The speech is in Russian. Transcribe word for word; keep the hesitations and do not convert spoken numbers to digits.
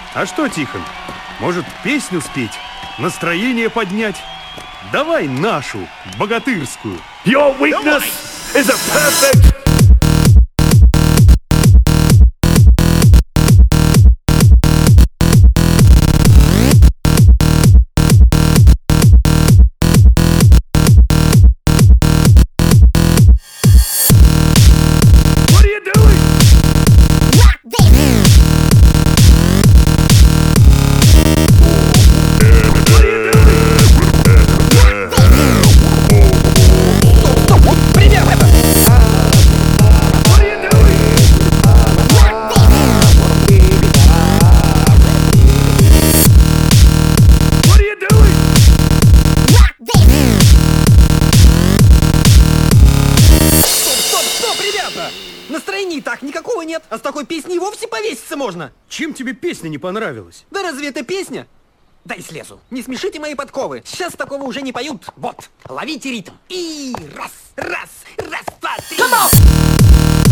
А что, Тихон, может, песню спеть? Настроение поднять? Давай нашу, богатырскую. Your weakness is a perfect... Настроения и так никакого нет, а с такой песней и вовсе повеситься можно. Чем тебе песня не понравилась? Да разве это песня? Дай слезу. Не смешите мои подковы. Сейчас такого уже не поют. Вот, ловите ритм. И раз, раз, раз, два, три.